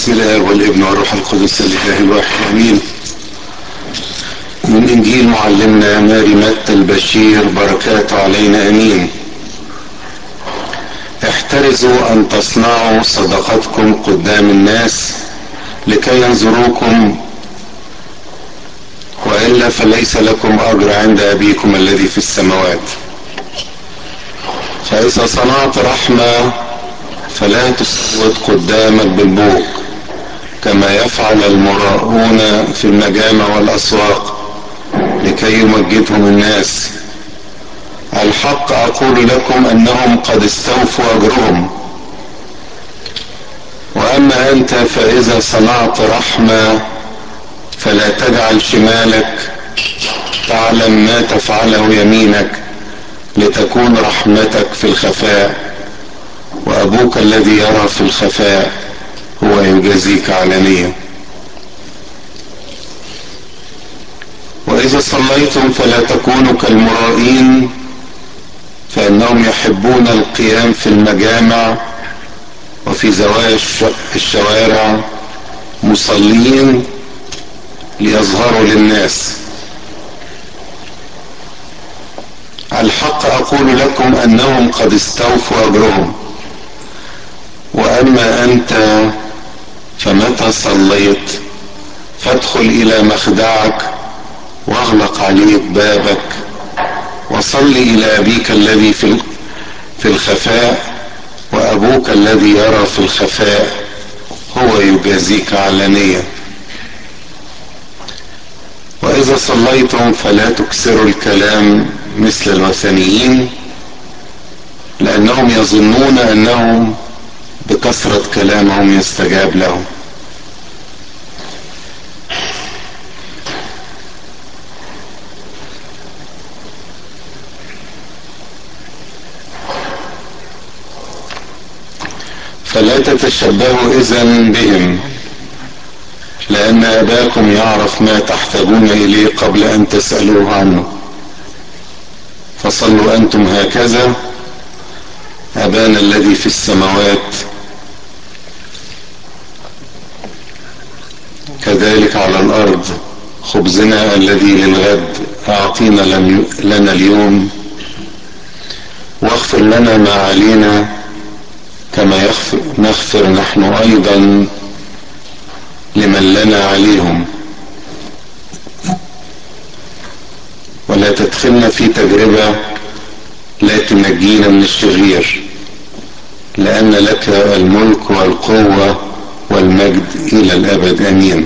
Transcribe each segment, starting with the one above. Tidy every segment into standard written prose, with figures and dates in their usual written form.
بسم الله والابن والروح القدس الاله الواحد امين. من انجيل معلمنا ماري متى البشير بركاته علينا امين. احترزوا ان تصنعوا صدقاتكم قدام الناس لكي ينظروكم، والا فليس لكم اجر عند ابيكم الذي في السماوات. فاذا صنعت رحمه فلا تسود قدامك بالبوق كما يفعل المراؤون في المجامع والاسواق لكي يمجدهم الناس. الحق اقول لكم انهم قد استوفوا اجرهم. واما انت فاذا صنعت رحمه فلا تجعل شمالك تعلم ما تفعله يمينك، لتكون رحمتك في الخفاء، وابوك الذي يرى في الخفاء هو يجازيك علانية. واذا صليتم فلا تكونوا كالمرائين، فانهم يحبون القيام في المجامع وفي زوايا الشوارع مصلين ليظهروا للناس. الحق اقول لكم انهم قد استوفوا اجرهم. واما انت فمتى صليت فادخل الى مخدعك واغلق عليك بابك، وصل الى ابيك الذي في الخفاء، وابوك الذي يرى في الخفاء هو يجازيك علانية. واذا صليتم فلا تكثروا الكلام مثل الوثنيين، لانهم يظنون انهم بكثرة كلامهم يستجاب لهم. فلا تتشبهوا اذن بهم، لان اباكم يعرف ما تحتاجون اليه قبل ان تسألوه عنه. فصلوا انتم هكذا: ابانا الذي في السماوات، كذلك على الارض خبزنا الذي للغد اعطينا لنا اليوم، واغفر لنا ما علينا كما نغفر نحن ايضا لمن لنا عليهم، ولا تدخلنا في تجربة لكن نجينا من الشرير، لأن لك الملك والقوة والمجد إلى الأبد آمين.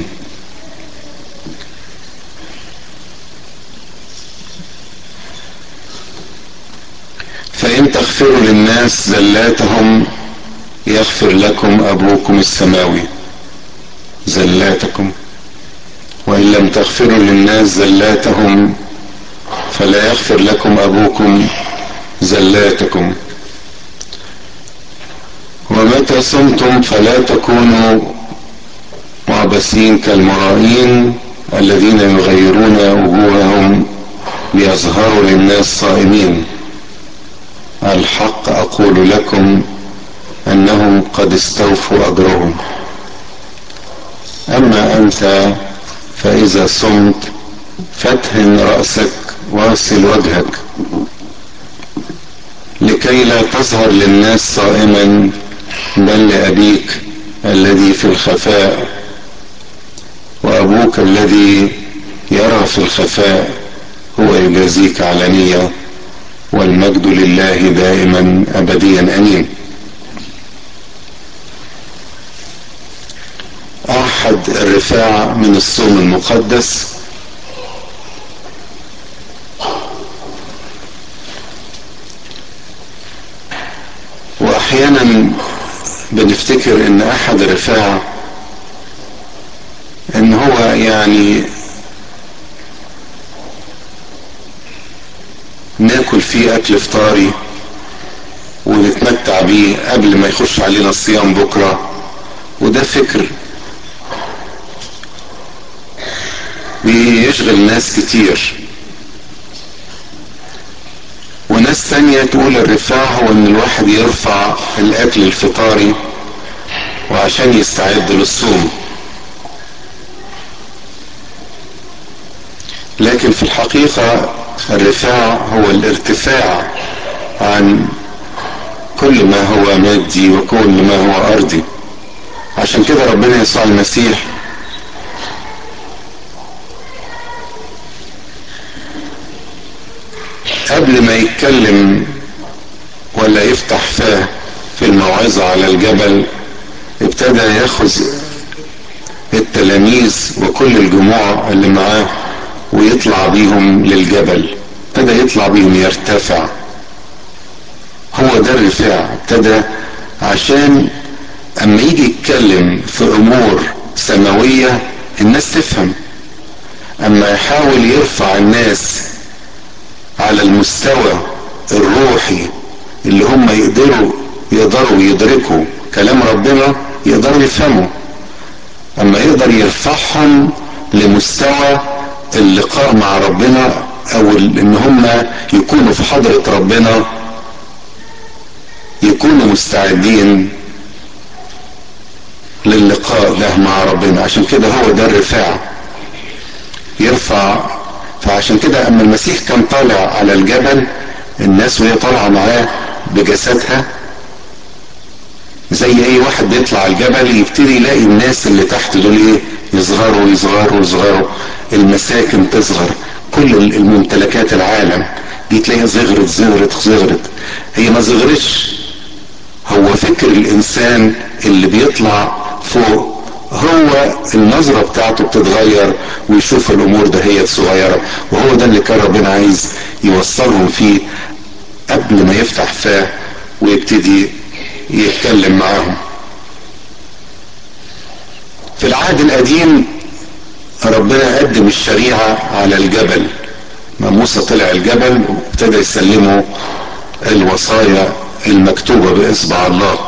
فإن تغفروا للناس زلاتهم يغفر لكم أبوكم السماوي زلاتكم، وإن لم تغفروا للناس زلاتهم فلا يغفر لكم أبوكم زلاتكم. ومتى صمتم فلا تكونوا معبسين كالمرائين الذين يغيرون وجوههم ليظهروا للناس صائمين. الحق أقول لكم أنهم قد استوفوا أجرهم. أما أنت فإذا صمت فادهن رأسك واغسل وجهك، لكي لا تظهر للناس صائما، بل لأبيك الذي في الخفاء، وأبوك الذي يرى في الخفاء هو يجازيك علانية. والمجد لله دائما أبديا آمين. أحد الرفاع من الصوم المقدس. وأحيانا بنفتكر ان احد الرفاع ان هو يعني ناكل فيه اكل فطاري ونتمتع بيه قبل ما يخش علينا الصيام بكرة، وده فكر بيشغل ناس كتير. وناس تانية تقول الرفاع هو ان الواحد يرفع الاكل الفطاري وعشان يستعد للصوم. لكن في الحقيقة الرفاع هو الارتفاع عن كل ما هو مادي وكل ما هو أرضي. عشان كده ربنا يسوع المسيح قبل ما يتكلم ولا يفتح فاه في الموعظة على الجبل ابتدى ياخذ التلاميذ وكل الجموع اللي معاه ويطلع بيهم للجبل. ابتدى يطلع بيهم يرتفع. هو ده الرفاع. ابتدى عشان اما يجي يتكلم في امور سماوية الناس تفهم. اما يحاول يرفع الناس على المستوى الروحي اللي هم يقدروا يدركوا كلام ربنا، يقدروا يفهموا. اما يقدر يرفعهم لمستوى اللقاء مع ربنا او ان هم يكونوا في حضرة ربنا، يكونوا مستعدين للقاء ده مع ربنا. عشان كده هو ده الرفاع، يرفع. فعشان كده اما المسيح كان طالع على الجبل الناس وهي طالعة معاه بجسدها زي اي واحد بيطلع الجبل يبتدي يلاقي الناس اللي تحت دول ايه، يصغروا يصغروا يصغروا، المساكن تصغر، كل الممتلكات العالم دي تلاقيها صغرت صغرت صغرت. هي ما صغرتش، هو فكر الانسان اللي بيطلع فوق هو النظرة بتاعته بتتغير ويشوف الامور ده هي صغيرة. وهو ده اللي كان ربنا عايز يوصلهم فيه قبل ما يفتح فاه ويبتدي يتكلم معاهم. في العهد القديم ربنا قدم الشريعة على الجبل. ما موسى طلع الجبل وابتدى يسلمه الوصايا المكتوبة بإصبع الله،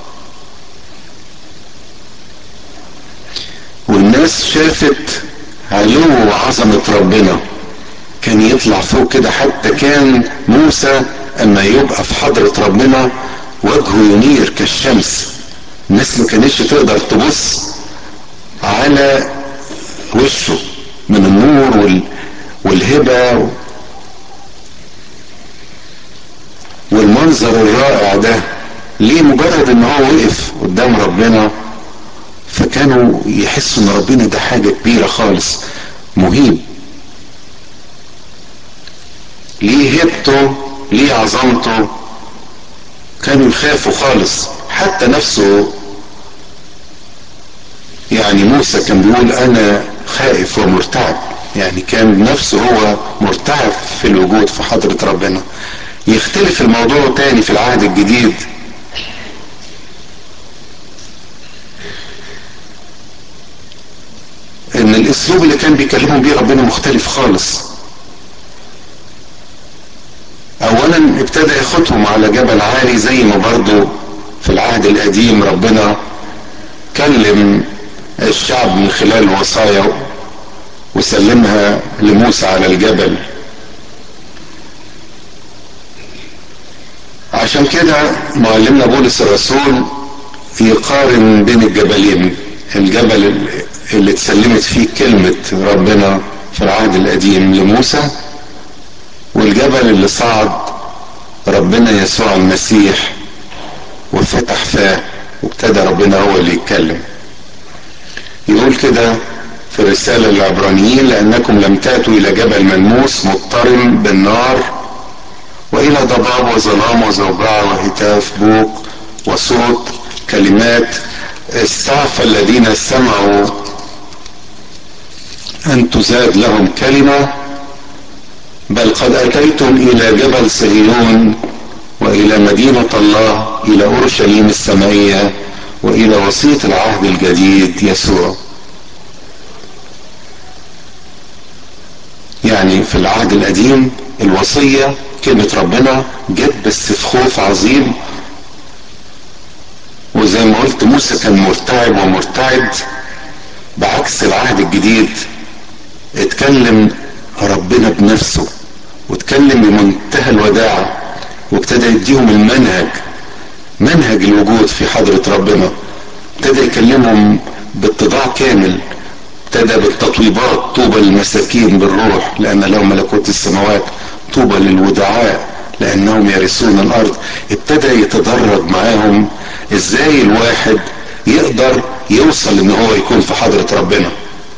والناس شافت علو وعظمة ربنا. كان يطلع فوق كده، حتى كان موسى اما يبقى في حضرة ربنا وجهه ينير كالشمس. الناس ما كانتش تقدر تبص على وشه من النور والهبة والمنظر الرائع ده. ليه؟ مجرد ان هو وقف قدام ربنا فكانوا يحسوا ان ربنا ده حاجة كبيرة خالص، مهيب. ليه هيبته، ليه عظمته، كانوا يخافوا خالص. حتى نفسه يعني موسى كان بيقول انا خائف ومرتعب، يعني كان نفسه هو مرتعب في الوجود في حضرة ربنا. يختلف الموضوع تاني في العهد الجديد، ان الاسلوب اللي كان بيكلمهم بيه ربنا مختلف خالص. اولا ابتدى ياخدهم على جبل عالي زي ما برضو في العهد القديم ربنا كلم الشعب من خلال وصايا وسلمها لموسى على الجبل. عشان كده معلمنا بولس الرسول يقارن بين الجبلين، الجبل اللي اتسلمت فيه كلمة ربنا في العهد القديم لموسى، والجبل اللي صعد ربنا يسوع المسيح وفتح فاه وابتدى ربنا هو اللي يتكلم. يقول كده في رسالة العبرانيين لأنكم لم تأتوا إلى جبل ملموس مضطرم بالنار وإلى ضباب وظلام وزوبعة وهتاف بوق وصوت كلمات استعفى الذين سمعوا أن تزاد لهم كلمة، بل قد أتيتم إلى جبل صهيون وإلى مدينة الله، إلى أورشليم السمائية، وإلى وسيط العهد الجديد يسوع. يعني في العهد القديم الوصية كلمة ربنا جت بس في خوف عظيم، وزي ما قلت موسى كان مرتعب ومرتعد. بعكس العهد الجديد اتكلم ربنا بنفسه واتكلم بمنتهى الوداعة وابتدى يديهم المنهج، منهج الوجود في حضرة ربنا. ابتدى يكلمهم باتضاع كامل، ابتدى بالتطويبات: طوبى للمساكين بالروح لان لهم ملكوت السماوات، طوبى للودعاء لانهم يرثون الارض. ابتدى يتدرج معاهم ازاي الواحد يقدر يوصل ان هو يكون في حضرة ربنا.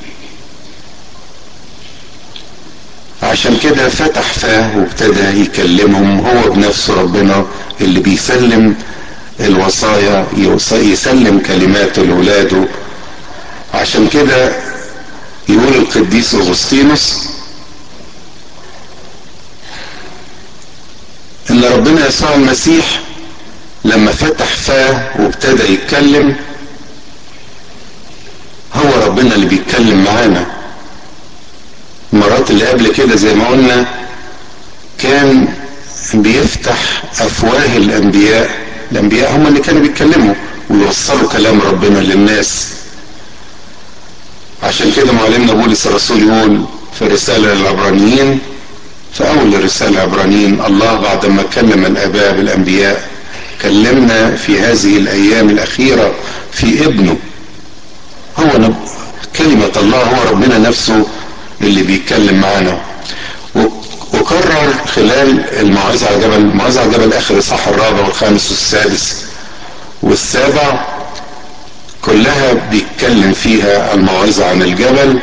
عشان كده فتح فاه وابتدى يكلمهم هو بنفسه، ربنا اللي بيسلم الوصايا، يسلم كلماته لولاده. عشان كده يقول القديس اغسطينوس ان ربنا يسوع المسيح لما فتح فاه وابتدى يتكلم، هو ربنا اللي بيتكلم معانا. المرات اللي قبل كده زي ما قلنا كان بيفتح افواه الانبياء، الانبياء هم اللي كانوا بيتكلموا ويوصلوا كلام ربنا للناس. عشان كده معلمنا بولس الرسول يقول في رسالة للعبرانيين، في اول الرسالة للعبرانيين: الله بعد ما كلم الاباء بالانبياء كلمنا في هذه الايام الاخيرة في ابنه. هو كلمة الله، هو ربنا نفسه اللي بيتكلم معانا. وكرر خلال الموعظة على جبل، الموعظة على جبل اخر الاصحاح الرابع والخامس والسادس والسابع كلها بيتكلم فيها الموعظة عن الجبل،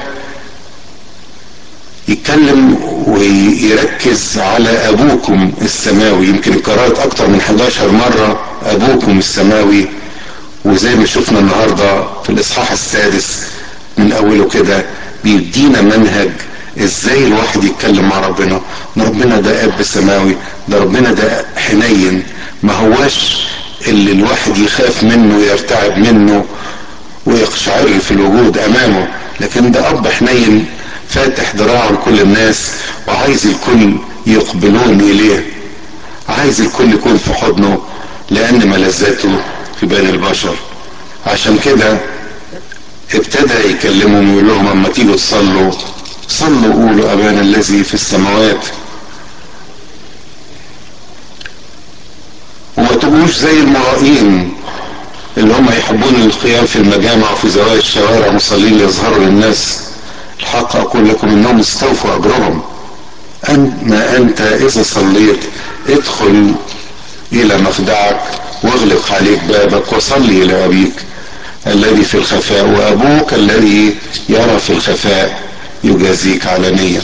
يتكلم ويركز على ابوكم السماوي. يمكن اتكررت اكتر من 11 مرة ابوكم السماوي. وزي ما شفنا النهاردة في الاصحاح السادس من اوله كده بيدينا منهج ازاي الواحد يتكلم مع ربنا. ان ربنا ده اب سماوي، ده ربنا ده حنين، ما هواش اللي الواحد يخاف منه ويرتعب منه ويقشعر في الوجود امامه، لكن ده اب حنين فاتح ذراعه لكل الناس وعايز الكل يقبلون اليه، عايز الكل يكون في حضنه لان ملذاته في بين البشر. عشان كده ابتدى يكلمهم ويقول لهم اما تيجوا تصلوا، صلوا قولوا ابانا الذي في السماوات. وما تبقوش زي المرائين اللي هم يحبون القيام في المجامع وفي زوايا الشوارع مصلين ليظهروا للناس. الحق اقول لكم انهم استوفوا اجرهم. اما انت اذا صليت ادخل الى مخدعك واغلق عليك بابك وصلي الى ابيك الذي في الخفاء وابوك الذي يرى في الخفاء يجازيك علانية.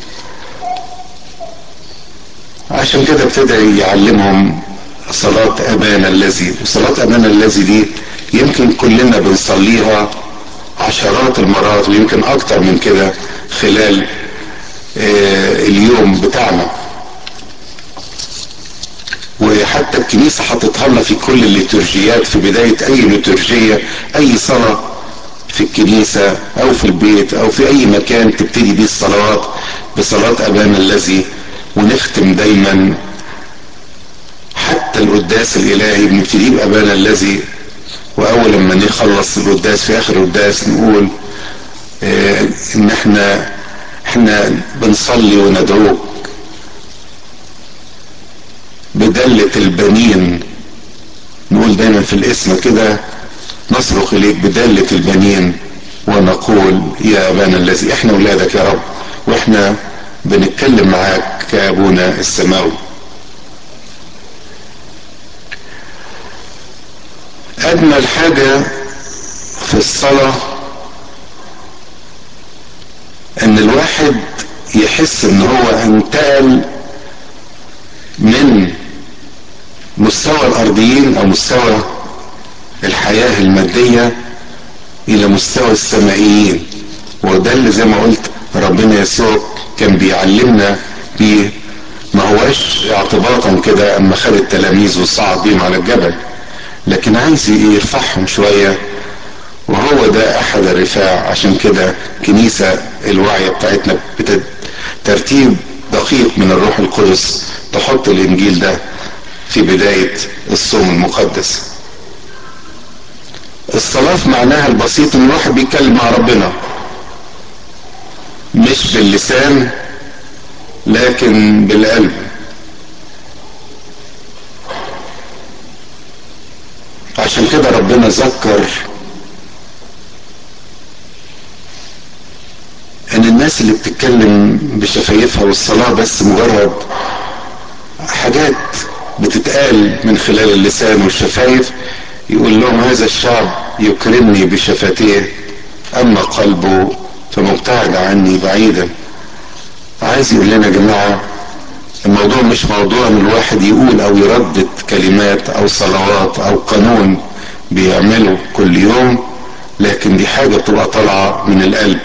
عشان كده ابتدى يعلمهم صلاة ابانا الذي. وصلاة ابانا الذي دي يمكن كلنا بنصليها عشرات المرات ويمكن اكتر من كده خلال اليوم بتاعنا. وحتى الكنيسة حطتها لنا في كل الليتورجيات، في بداية اي ليتورجية، اي صلاة في الكنيسة او في البيت او في اي مكان تبتدي بيه الصلوات بصلاة ابانا الذي. ونختم دايما حتى القداس الالهي بنبتدي بابانا الذي، واول لما نخلص القداس في اخر القداس نقول ان احنا بنصلي وندعوك بدلة البنين. نقول دايما في الاسم كده نصرخ اليك بدلة البنين ونقول يا ابانا الذي. احنا اولادك يا رب واحنا بنتكلم معاك كابونا السماوي. اجمل حاجة في الصلاة ان الواحد يحس ان هو انتقل من مستوى الارضيين او مستوى الحياة المادية الى مستوى السمائيين. وده اللي زي ما قلت ربنا يسوع كان بيعلمنا بيه، ما هواش اعتباطا كده اما خد التلاميذ وصعد بيهم على الجبل، لكن عايز يرفعهم شوية، وهو ده احد الرفاع. عشان كده كنيسة الوعي بتاعتنا ترتيب دقيق من الروح القدس تحط الانجيل ده في بداية الصوم المقدس. الصلاة في معناها البسيط ان الواحد بيتكلم مع ربنا مش باللسان لكن بالقلب. عشان كده ربنا ذكر الناس اللي بتتكلم بشفايفها والصلاة بس مجرد حاجات بتتقال من خلال اللسان والشفايف، يقول لهم هذا الشعب يكرمني بشفتيه اما قلبه فمبتعد عني بعيدا. عايز يقول لنا يا جماعة الموضوع مش موضوع ان الواحد يقول او يردد كلمات او صلوات او قانون بيعمله كل يوم، لكن دي حاجة بتبقى طالعة من القلب.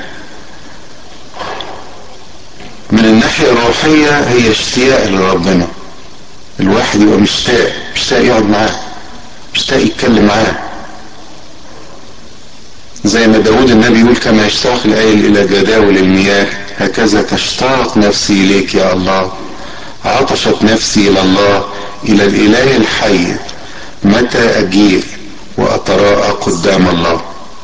من الناحية الروحية هي اشتياق لربنا، الواحد يبقى مشتاق يقعد معاه، مشتاق يتكلم معاه، زي ما داود النبي يقول كما يشتاق الآيل إلى جداول المياه هكذا تشتاق نفسي إليك يا الله. عطشت نفسي إلى الله، إلى الإله الحي، متى أجيء وأتراءى قدام الله.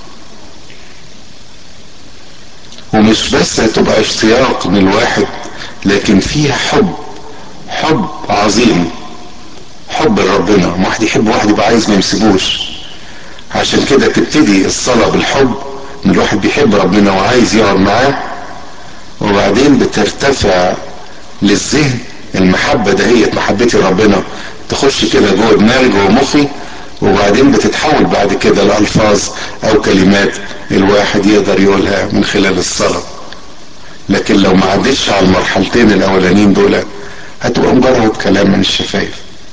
ومش بس هتبقى اشتياق من الواحد، لكن فيها حب عظيم، حب لربنا. واحد يحب واحد يبقى عايز ما يمسكوش. عشان كده تبتدي الصلاة بالحب، ان الواحد بيحب ربنا وعايز يقعد معاه، وبعدين بترتفع للذهن المحبة دهيت، محبتي ربنا تخش كده جوه دماغي جوه مخي، وبعدين بتتحول بعد كده لألفاظ او كلمات الواحد يقدر يقولها من خلال الصلاة. لكن لو ما عدتش على المرحلتين الاولانيين دول هتبقى مجرد كلام من الشفايف.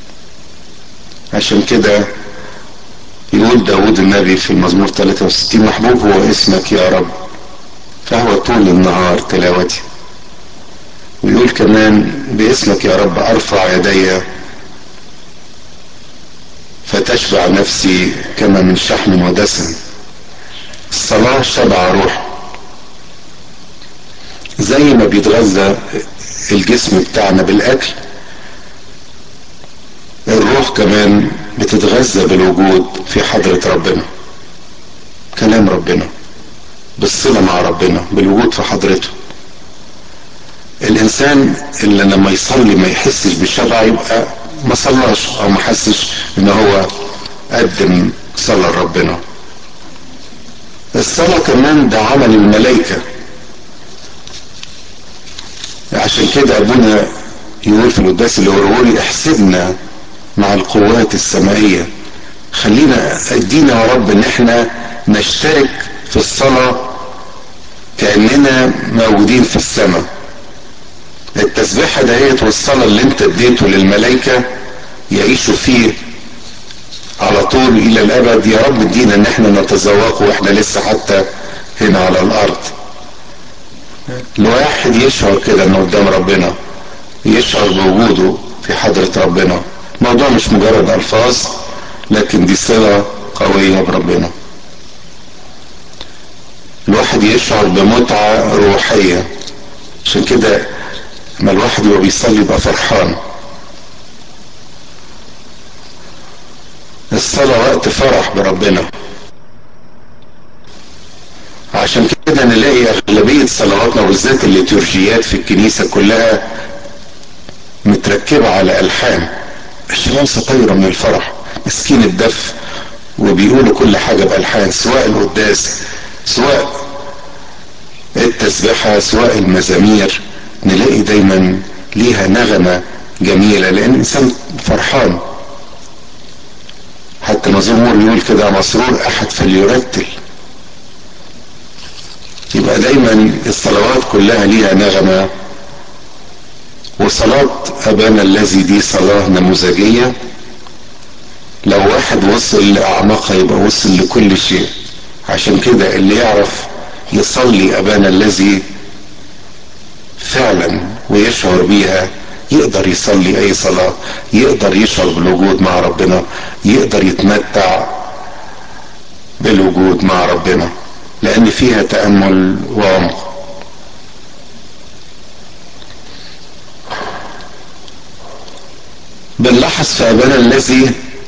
عشان كده يقول داود النبي في المزمور 63 محبوب هو اسمك يا رب فهو طول النهار تلاوتي. ويقول كمان باسمك يا رب ارفع يدي فتشبع نفسي كما من شحم ودسم. الصلاة شبع روح، زي ما بيتغذى الجسم بتاعنا بالاكل، الروح كمان بتتغذى بالوجود في حضرة ربنا، كلام ربنا، بالصلة مع ربنا، بالوجود في حضرته. الانسان اللي لما يصلي ما يحسش بالشبع يبقى ما صلاش او ما حسش ان هو قدم صلاة لربنا. الصلاة كمان ده عمل الملائكة. عشان كده ابونا يقول في القداس الغرغوري احسبنا مع القوات السمائية. خلينا ادينا يا رب ان احنا نشترك في الصلاة كأننا موجودين في السماء. التسبيحة دهيت والصلاة اللي انت اديته للملائكة يعيشوا فيه على طول الى الابد. يا رب ادينا ان احنا نتذوقه واحنا لسه حتى هنا على الارض. الواحد يشعر كده انه قدام ربنا، يشعر بوجوده في حضرة ربنا. الموضوع مش مجرد الفاظ، لكن دي صلة قوية بربنا. الواحد يشعر بمتعة روحية. عشان كده لما الواحد يبقى بيصلي يبقى فرحان. الصلاة وقت فرح بربنا. عشان كده نلاقي اغلبية صلواتنا وبالذات الليتورجيات في الكنيسة كلها متركبة على الحان. الشمامسة طايرة من الفرح، مسكين الدف، وبيقولوا كل حاجة بألحان، سواء القداس سواء التسبيحة سواء المزامير، نلاقي دايما ليها نغمة جميلة لان الانسان فرحان. حتى مزمور يقول كده مسرور احد فليرتل. يبقى دايما الصلوات كلها ليها نغمة. وصلاة ابانا الذي دي صلاة نموذجية، لو واحد وصل لاعماقها يبقى وصل لكل شيء. عشان كده اللي يعرف يصلي ابانا الذي فعلا ويشعر بيها يقدر يصلي اي صلاة، يقدر يشعر بالوجود مع ربنا، يقدر يتمتع بالوجود مع ربنا، لان فيها تأمل وعمق. بنلاحظ في ابانا الذي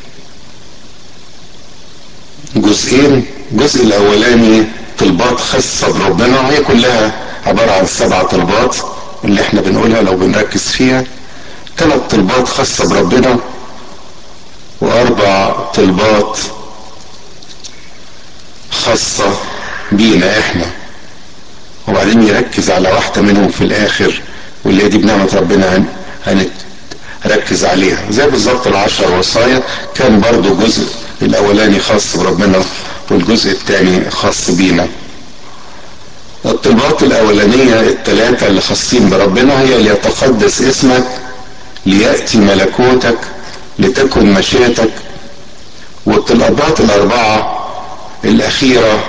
جزئين. الجزء الاولاني طلبات خاصة بربنا، وهي كلها عبارة عن 7 طلبات اللي احنا بنقولها لو بنركز فيها. 3 طلبات خاصة بربنا، و4 طلبات خاصة بينا احنا. وبعدين يركز على واحدة منهم في الاخر، واللي دي بنعمة ربنا هنركز عليها. زي بالظبط ال10 وصايا، كان برضو الجزء الاولاني خاص بربنا والجزء الثاني خاص بينا. الطلبات الاولانية الثلاثة اللي خاصين بربنا هي: ليتقدس اسمك، ليأتي ملكوتك، لتكن مشيئتك. والطلبات الاربعة الاخيرة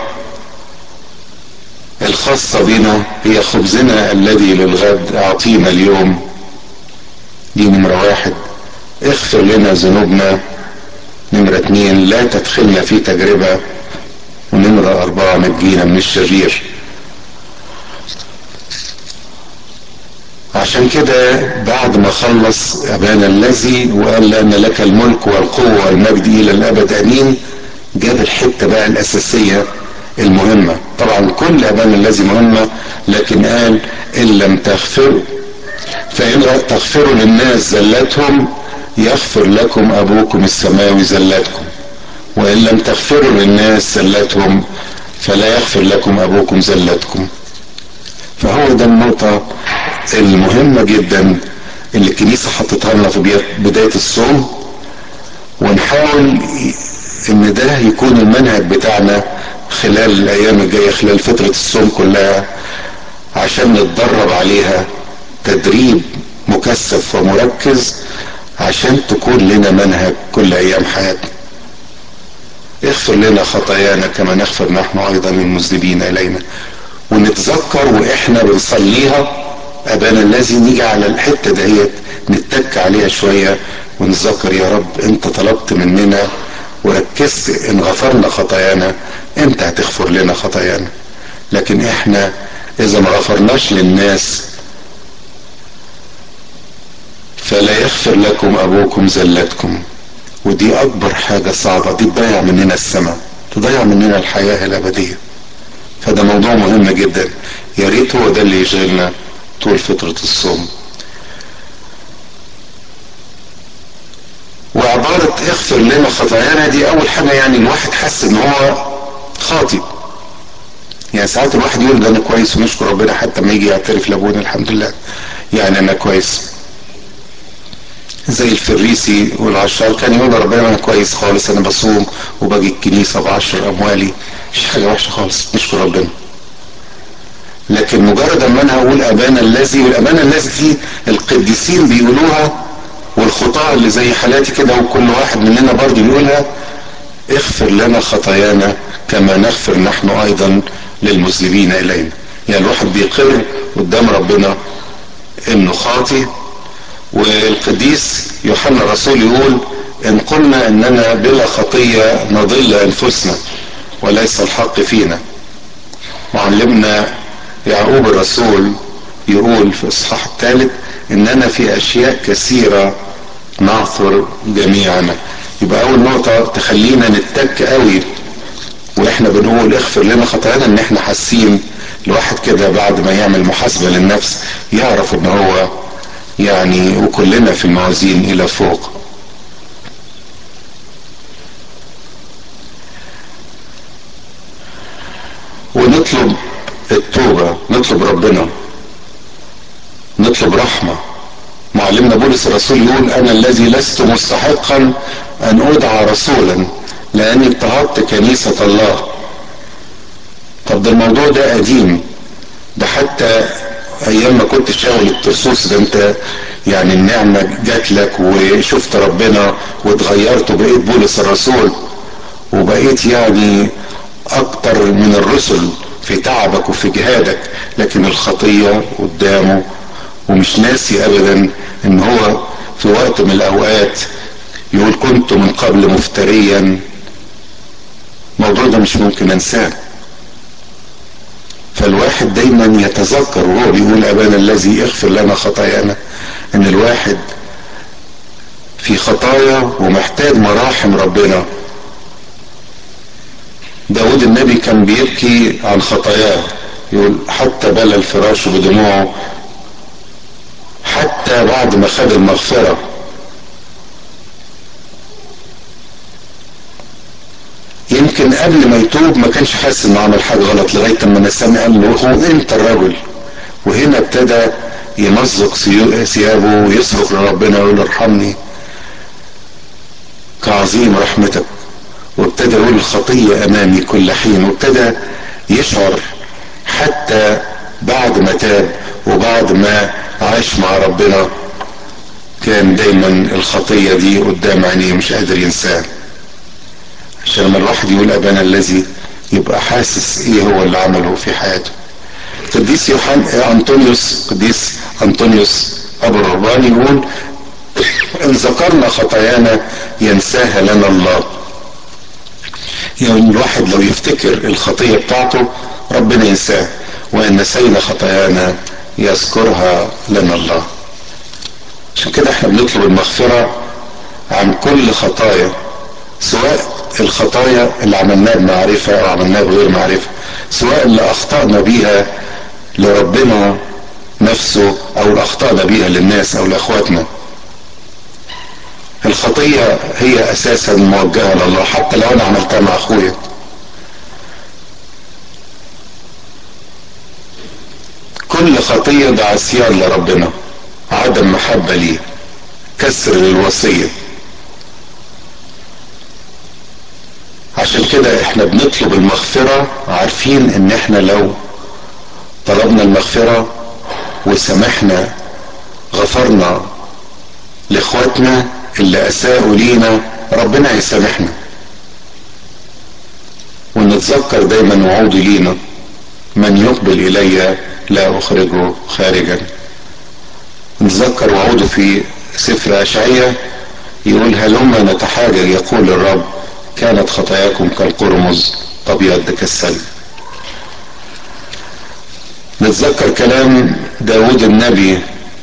الخاصة بنا هي: خبزنا الذي للغد اعطينا اليوم. دي نمرة 1. اغفر لنا ذنوبنا. نمرة 2: لا تدخلنا في تجربة. ونمرة 4: نجينا من الشرير. عشان كده بعد ما خلص ابانا الذي وقال لان لك الملك والقوة والمجد الى الابد امين، جاب الحتة بقى الاساسية المهمة. طبعا كل ابانا الذي مهمة، لكن قال: ان لم تغفروا، فان تغفروا للناس زلتهم يغفر لكم ابوكم السماوي زلتكم، وان لم تغفروا للناس زلتهم فلا يغفر لكم ابوكم زلتكم. فهو ده النقطة المهمة جدا اللي الكنيسة حطتها لنا في بداية الصوم، ونحاول ان ده يكون المنهج بتاعنا خلال الايام الجاية، خلال فترة الصوم كلها، عشان نتدرب عليها تدريب مكثف ومركز، عشان تكون لنا منهج كل ايام حياتنا. اغفر لنا خطايانا كما نغفر نحن ايضا للمذنبين الينا. ونتذكر واحنا بنصليها ابانا الذي، نيجي على الحته دهيت نتك عليها شويه ونتذكر: يا رب انت طلبت مننا وركزت ان غفرنا خطايانا انت هتغفر لنا خطايانا. لكن احنا اذا ما غفرناش للناس فلا يغفر لكم ابوكم زلتكم. ودي اكبر حاجه صعبه، دي تضيع مننا السماء، تضيع مننا الحياه الابديه. فده موضوع مهم جدا، يا ريت هو ده اللي يشغلنا طول فترة الصوم. وعبارة اغفر لنا خطايانا دي اول حاجة، يعني الواحد حس ان هو خاطئ. يعني ساعات الواحد يقول ده انا كويس ونشكر ربنا، حتى ما يجي يعترف لابونا الحمد لله يعني انا كويس. زي الفريسي والعشار كان يقول ربنا انا كويس خالص، انا بصوم وباجي الكنيسة بعشر اموالي، مش حاجة وحشة خالص، نشكر ربنا. لكن مجرد اما انا اقول ابانا الذي، والابانا الذي دي القديسين بيقولوها، والخطاة اللي زي حالاتي كده وكل واحد مننا برضه بيقولها: اغفر لنا خطايانا كما نغفر نحن ايضا للمذنبين الينا. يعني الواحد بيقر قدام ربنا انه خاطي. والقديس يوحنا الرسول يقول: ان قلنا اننا بلا خطية نضل انفسنا وليس الحق فينا. معلمنا يعقوب الرسول يقول في الاصحاح 3: اننا في اشياء كثيرة نعثر جميعنا. يبقى اول نقطة تخلينا نتك قوي واحنا بنقول اغفر لنا خطايانا، ان احنا حاسين الواحد كده بعد ما يعمل محاسبة للنفس يعرف ان هو يعني وكلنا في الموازين الى فوق. ونطلب التوبة، نطلب ربنا، نطلب رحمة. معلمنا بولس الرسول يقول: انا الذي لست مستحقا ان ادعى رسولا لاني اضطهدت كنيسة الله. طب ده الموضوع ده قديم، ده حتى ايام ما كنت شاغل الترسوس ده انت يعني النعمة جات لك وشفت ربنا واتغيرت وبقيت بولس الرسول، وبقيت يعني اكتر من الرسل في تعبك وفي جهادك. لكن الخطية قدامه ومش ناسي ابدا ان هو في وقت من الاوقات يقول: كنت من قبل مفتريا. الموضوع ده مش ممكن انساه. فالواحد دايما يتذكر وهو بيقول ابانا الذي اغفر لنا خطايانا ان الواحد في خطايا ومحتاج مراحم ربنا. داود النبي كان بيبكي عن خطاياه، يقول: حتى بلى الفراش بدموعه، حتى بعد ما خد المغفرة. يمكن قبل ما يتوب ما كانش حاسس انه عمل حاجه غلط، لغايه اما نسان قال له هو انت الرجل. وهنا ابتدى يمزق ثيابه ويصرخ لربنا ويقول ارحمني كعظيم رحمتك. وابتدى يقول الخطيه امامي كل حين، وابتدى يشعر حتى بعد ما تاب وبعد ما عاش مع ربنا كان دايما الخطيه دي قدام عينيه مش قادر ينساها. عشان لما الواحد يقول ابانا الذي يبقى حاسس ايه هو اللي عمله في حياته. قديس قديس انطونيوس ابو الرهبان يقول ان ذكرنا خطايانا ينساها لنا الله. يعني الواحد لو يفتكر الخطية بتاعته ربنا ينساها، وان نسينا خطايانا يذكرها لنا الله. عشان كده احنا بنطلب المغفرة عن كل خطايا، سواء الخطايا اللي عملناها بمعرفة او عملناها بغير معرفة، سواء اللي اخطأنا بيها لربنا نفسه او اللي اخطأنا بيها للناس او لاخواتنا. الخطية هي اساسا موجهة لله، حتى لو انا عملتها مع اخويا. كل خطية ده عصيان لربنا، عدم محبة ليه، كسر للوصية. عشان كده احنا بنطلب المغفرة عارفين ان احنا لو طلبنا المغفرة وسمحنا غفرنا لاخواتنا اللي اساءوا لينا ربنا هيسامحنا. ونتذكر دايما وعوده لينا من يقبل الي لا اخرجه خارجا. نتذكر وعوده في سفر اشعياء يقول هلما نتحاجج يقول الرب كانت خطاياكم كالقرمز ابيض كالثلج. نتذكر كلام داود النبي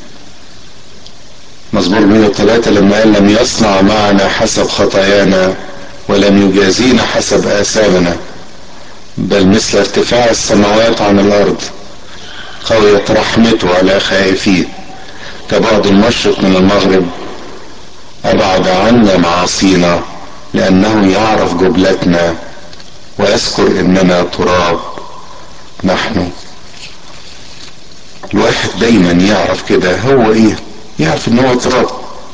مزمور 103 لما قال لم يصنع معنا حسب خطايانا ولم يجازينا حسب آثامنا، بل مثل ارتفاع السماوات عن الارض قويت رحمته على خائفيه، كبعد المشرق من المغرب ابعد عنا معاصينا، لانه يعرف جبلتنا ويذكر اننا تراب نحن. الواحد دايما يعرف كده هو ايه، يعرف ان هو تراب.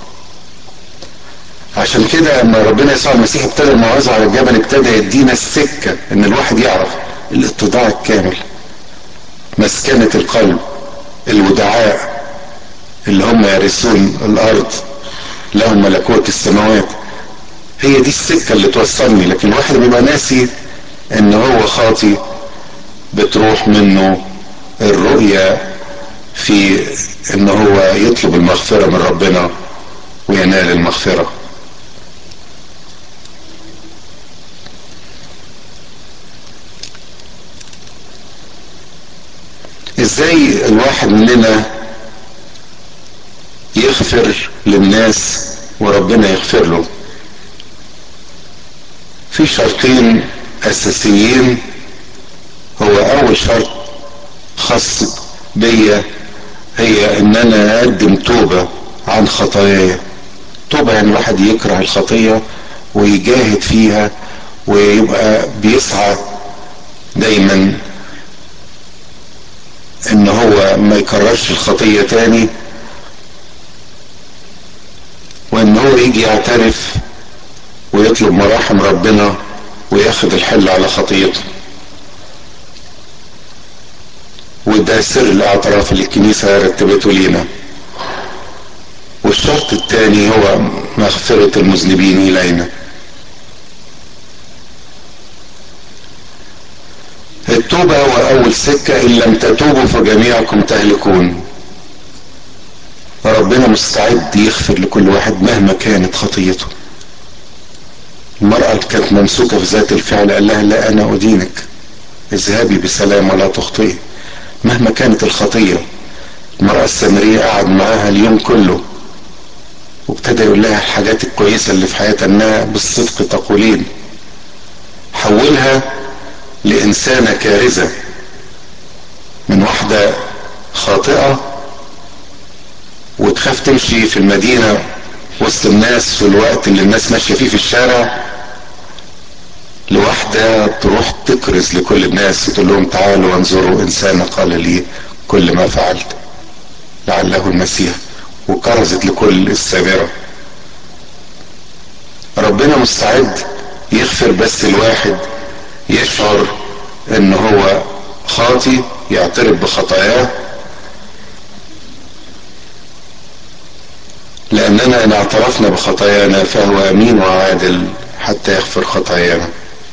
عشان كده لما ربنا يسوع المسيح ابتدى الموعظة على الجبل ابتدى يدينا السكة ان الواحد يعرف الاتضاع الكامل، مسكنة القلب، الودعاء اللي هم يرثون الارض لهم ملكوت السماوات. هي دي السكة اللي توصلني. لكن الواحد بيبقى ناسي ان هو خاطي، بتروح منه الرؤية في ان هو يطلب المغفرة من ربنا وينال المغفرة. ازاي الواحد مننا يغفر للناس وربنا يغفر له؟ في شرطين اساسيين. هو اول شرط خاص بيا هي ان انا اقدم توبة عن خطاياي. توبة يعني الواحد يكره الخطية ويجاهد فيها ويبقى بيسعى دايما ان هو ما يكررش الخطية تاني، وان هو يجي يعترف ويطلب مراحم ربنا وياخد الحل على خطيته. وده سر الاعتراف اللي الكنيسة رتبته لينا. والشرط الثاني هو مغفرة المذنبين الينا. التوبة هو اول سكة، ان لم تتوبوا فجميعكم تهلكون. ربنا مستعد يغفر لكل واحد مهما كانت خطيته. المرأة اللي كانت ممسوكة في ذات الفعل قال لها لا انا ادينك، اذهبي بسلام ولا تخطئي مهما كانت الخطية. المرأة السامرية قعد معاها اليوم كله وابتدى يقول لها الحاجات الكويسة اللي في حياتها انها بالصدق تقولين. حولها لانسانة كارثة، من واحدة خاطئة وتخاف تمشي في المدينة وسط الناس في الوقت اللي الناس ماشية فيه في الشارع، لواحدة تروح تكرز لكل الناس وتقول لهم تعالوا وانظروا انسان قال لي كل ما فعلت لعله المسيح، وكرزت لكل السامرة. ربنا مستعد يغفر بس الواحد يشعر ان هو خاطي، يعترف بخطاياه، لاننا ان اعترفنا بخطايانا فهو امين وعادل حتى يغفر خطايانا.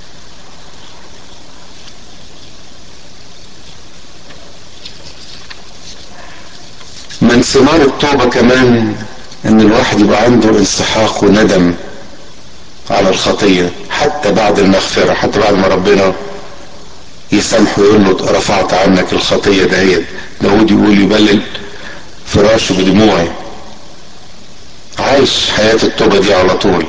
من ثمار التوبة كمان ان الواحد يبقى عنده انسحاق وندم على الخطية حتى بعد المغفرة، حتى بعد ما ربنا يسامحه ويقول له رفعت عنك الخطية دهيت. داود يقول يبلل فراشه بدموعي. عايش حياة التوبة دي على طول.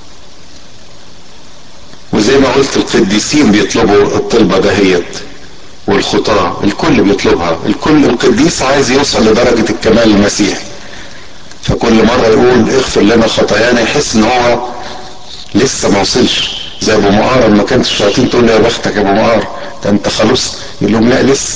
وزي ما قلت القديسين بيطلبوا الطلبة دهيت، والخطاة الكل بيطلبها، الكل القديس عايز يوصل لدرجة الكمال المسيحي، فكل مرة يقول اغفر لنا خطايانا يحس ان هو لسه ما وصلش. زي ابو مقار لما كانت الشياطين تقول له يا بختك يا ابو مقار ده انت خلاص، يقول لهم لا لسه،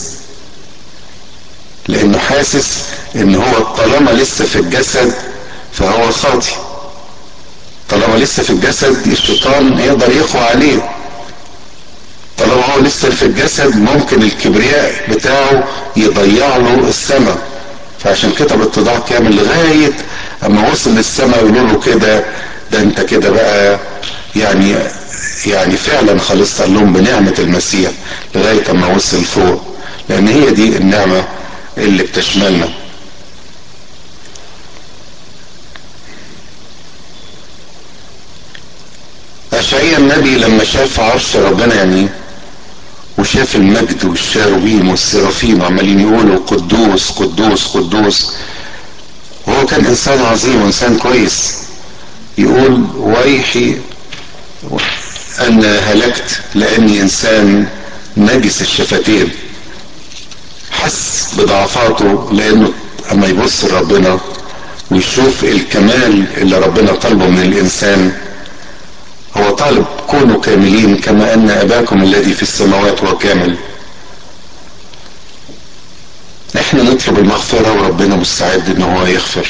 لانه حاسس ان هو طالما لسه في الجسد فهو خاطي، طالما لسه في الجسد الشيطان يقدر يقوى عليه، طالما هو لسه في الجسد ممكن الكبرياء بتاعه يضيع له السماء. فعشان كده باتضاع كامل لغاية اما وصل للسماء يقولوا له كده ده انت كده بقى يعني يعني فعلا خلصت لهم بنعمة المسيح لغاية اما وصل فوق، لان هي دي النعمة اللي بتشملنا. اشعياء النبي لما شاف عرش ربنا يعني وشاف المجد والشاروبيم والسرافيم عمالين يقولوا قدوس قدوس قدوس، وهو كان انسان عظيم وانسان كويس، يقول ويحي ان هلكت لاني انسان نجس الشفتين. حس بضعفاته لانه اما يبص لربنا ويشوف الكمال اللي ربنا طلبه من الانسان، هو طالب كونوا كاملين كما ان اباكم الذي في السماوات هو كامل. احنا نطلب المغفرة وربنا مستعد ان هو يغفر،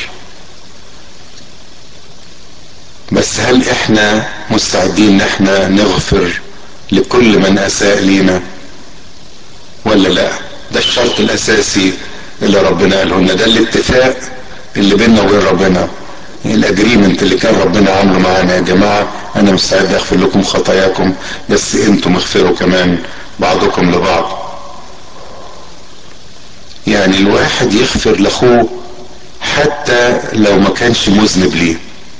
بس هل احنا مستعدين ان احنا نغفر لكل من اساء لينا ولا لا؟ ده الشرط الاساسي اللي ربنا قاله لنا، ده الاتفاق اللي بيننا وبين ربنا، الاجريمنت اللي كان ربنا عامله معانا، يا جماعة انا مستعد اغفر لكم خطاياكم بس انتم اغفروا كمان بعضكم لبعض. يعني الواحد يغفر لاخوه حتى لو ما كانش مذنب ليه،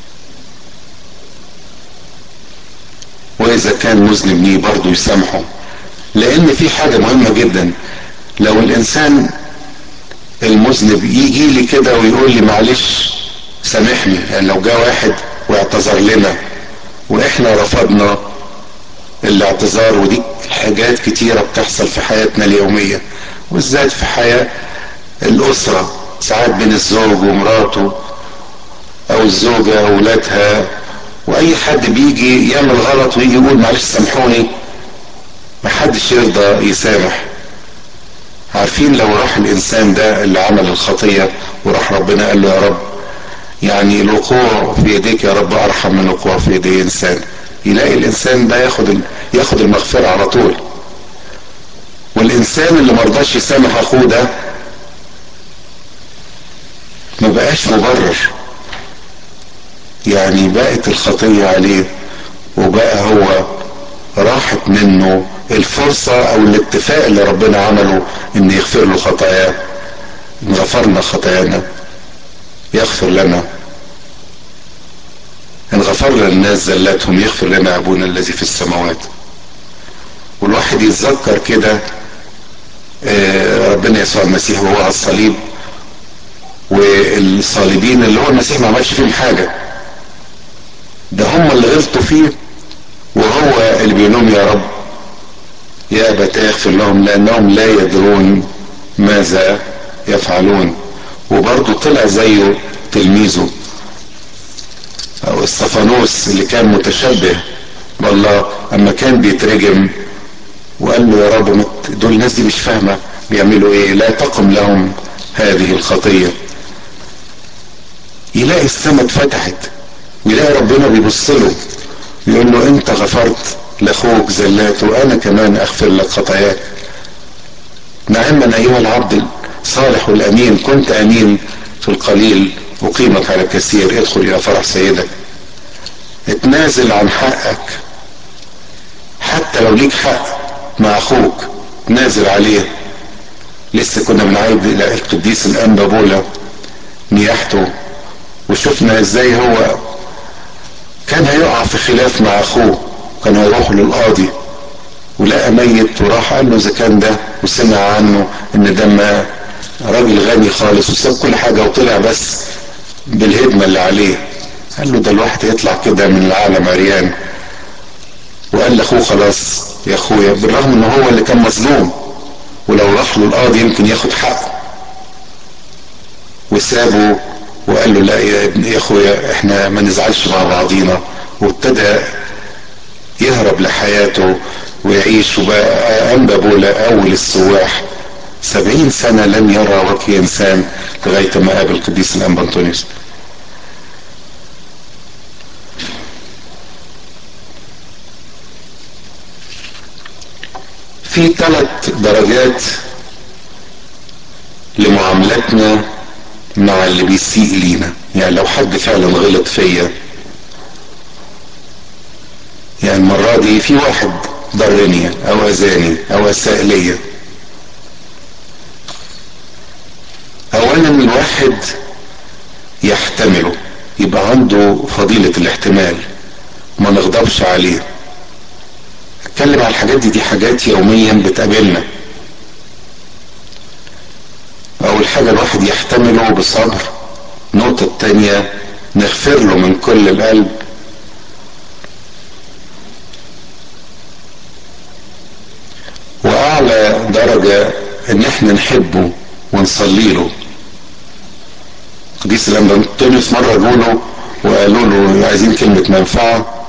واذا كان مذنب ليه برضه يسامحه. لان في حاجة مهمة جدا، لو الانسان المذنب يجي لي كده ويقول لي معلش سامحني، يعني لو جاء واحد واعتذر لنا واحنا رفضنا الاعتذار، ودي حاجات كتيرة بتحصل في حياتنا اليومية وبالذات في حياة الاسرة، ساعات بين الزوج ومراته او الزوجة واولادها، واي حد بيجي يعمل غلط ويجي يقول معلش سامحوني محدش يرضى يسامح. عارفين لو راح الانسان ده اللي عمل الخطية وراح ربنا قال له يا رب يعني الوقوع في يديك يا رب ارحم من الوقوع في يدي انسان، يلاقي الانسان ده ياخد المغفرة على طول. والانسان اللي مرضاش يسامح اخوه ده ما بقاش مبرر، يعني بقت الخطية عليه وبقى هو راحت منه الفرصة او الاتفاق اللي ربنا عمله ان يغفر له خطاياه. ان غفرنا خطايانا يغفر لنا، ان غفرنا للناس زلاتهم يغفر لنا ابونا الذي في السماوات. والواحد يتذكر كده ربنا يسوع المسيح وهو على الصليب، والصليبين اللي هو المسيح ما عملش فيهم حاجة، ده هم اللي غلطوا فيه، وهو اللي بيقول لهم يا رب يا ابتاه اغفر لهم لانهم لا يدرون ماذا يفعلون. وبرضه طلع زيه تلميذه او استفانوس اللي كان متشبه والله اما كان بيترجم وقال له يا رب دول الناس دي مش فاهمة بيعملوا ايه، لا تقم لهم هذه الخطية. يلاقي السماء اتفتحت ويلاقي ربنا بيبص له يقول له انت غفرت لاخوك زلاته وانا كمان اغفر لك خطاياك. نعما ايها العبد الصالح والامين، كنت امين في القليل اقيمك على الكثير، ادخل الى فرح سيدك. اتنازل عن حقك، حتى لو ليك حق مع اخوك نازل عليه. لسه كنا بنعيد القديس الانبا بولا نياحته، وشفنا ازاي هو كان هيقع في خلاف مع اخوه، كان هيروح للقاضي ولقى ميت وراح قال له اذا كان ده، وسمع عنه ان ده ما راجل غني خالص وساب كل حاجه وطلع بس بالهدمه اللي عليه. قال له ده الواحد يطلع كده من العالم عريان. وقال لاخوه خلاص يا اخويا، بالرغم ان هو اللي كان مظلوم ولو راح له القاضي يمكن ياخد حقه، وسابه وقال له لا يا اخويا احنا ما نزعلش مع بعضينا. وابتدى يهرب لحياته ويعيش، وبقى انبا بولا اول السواح 70 سنة لم يرى وجه انسان لغاية ما قابل قديس الانبا انطونيوس. في 3 درجات لمعاملتنا مع اللي بيسيء لينا. يعني لو حد فعلا غلط فيا، يعني المرة دي في واحد ضرني او اذاني او اساء ليا، اولا الواحد يحتمله، يبقى عنده فضيلة الاحتمال، ما نغضبش عليه. اتكلم على الحاجات دي حاجات يوميا بتقابلنا. اول حاجة الواحد يحتمله بصبر. النقطة التانية نغفر له من كل القلب. واعلى درجة ان احنا نحبه ونصلي له. قديس الانبا انطونيوس مرة جوله وقالوا له عايزين كلمة منفعة،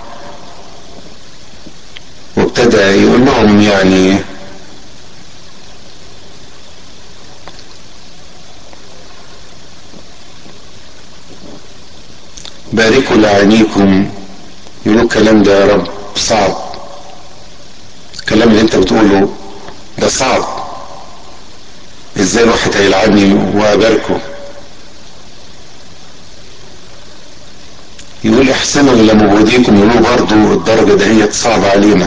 وابتدى يقول لهم يعني باركوا لعينيكم. يقولوا الكلام ده يا رب صعب، الكلام اللي انت بتقوله ده صعب، ازاي الواحد هيلعني واباركه؟ يقول احسنوا الى مبغضيكم. يقولوا برضو الدرجة دهيت صعبة علينا.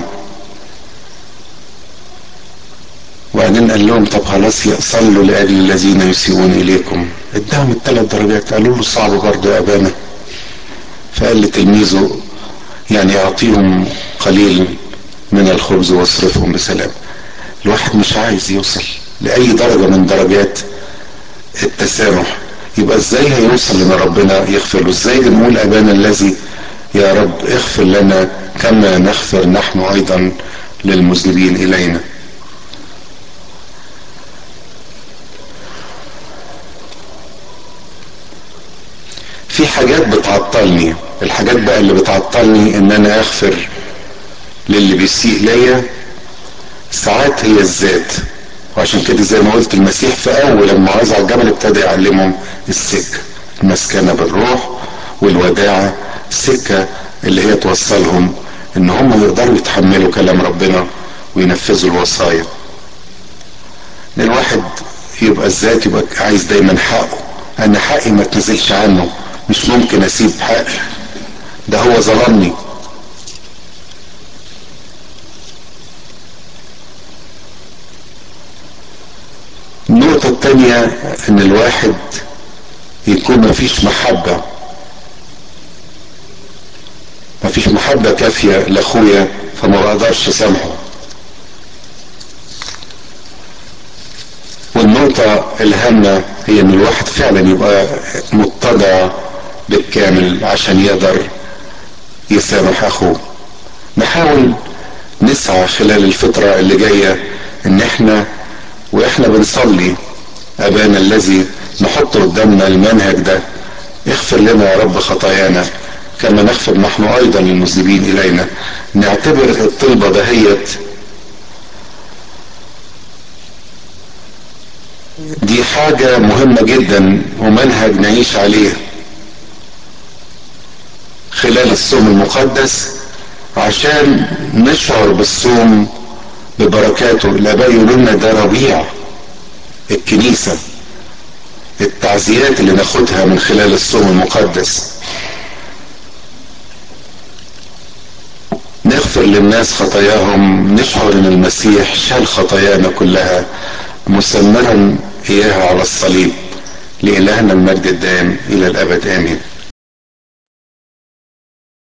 وبعدين قال لهم طب خلاص صلوا لاجل الذين يسيئون اليكم. اداهم ال3 درجات. قالوا له صعب برضو يا ابانا. فقال لتلميذه يعني اعطيهم قليل من الخبز واصرفهم بسلام. الواحد مش عايز يوصل لاي درجة من درجات التسامح، يبقى ازاي هيوصل ان ربنا يغفر له؟ ازاي بنقول ابانا الذي يا رب اغفر لنا كما نغفر نحن ايضا للمذنبين الينا؟ في حاجات بتعطلني. الحاجات بقى اللي بتعطلني ان انا اغفر للي بيسيء ليا ساعات هي الذات. وعشان كده زي ما قلت المسيح في اول الموعظة على الجبل ابتدى يعلمهم السكة، المسكنة بالروح والوداعة، السكة اللي هي توصلهم ان هم يقدروا يتحملوا كلام ربنا وينفذوا الوصايا. الواحد يبقى الذات يبقى عايز دايما حقه، انا حقي ما تنزلش عنه، مش ممكن اسيب حقي، ده هو ظلمني. النقطة التانية ان الواحد يكون مفيش محبة، مفيش محبة كافية لاخويا فما بقدرش اسامحه. والنقطة الهامة هي ان الواحد فعلا يبقى متضع بالكامل عشان يقدر يسامح اخوه. نحاول نسعى خلال الفترة اللي جاية ان احنا واحنا بنصلي ابانا الذي نحط قدامنا المنهج ده، اغفر لنا يا رب خطايانا كما نغفر نحن ايضا للمذنبين الينا. نعتبر الطلبة دهيت دي حاجة مهمة جدا ومنهج نعيش عليه خلال الصوم المقدس، عشان نشعر بالصوم ببركاته. الاباء يقولوا لنا ده ربيع الكنيسة، التعزيات اللي ناخدها من خلال الصوم المقدس. نغفر للناس خطاياهم، نشعر ان المسيح شال خطايانا كلها مسمرا اياها على الصليب. لإلهنا المجد الدائم الى الابد امين.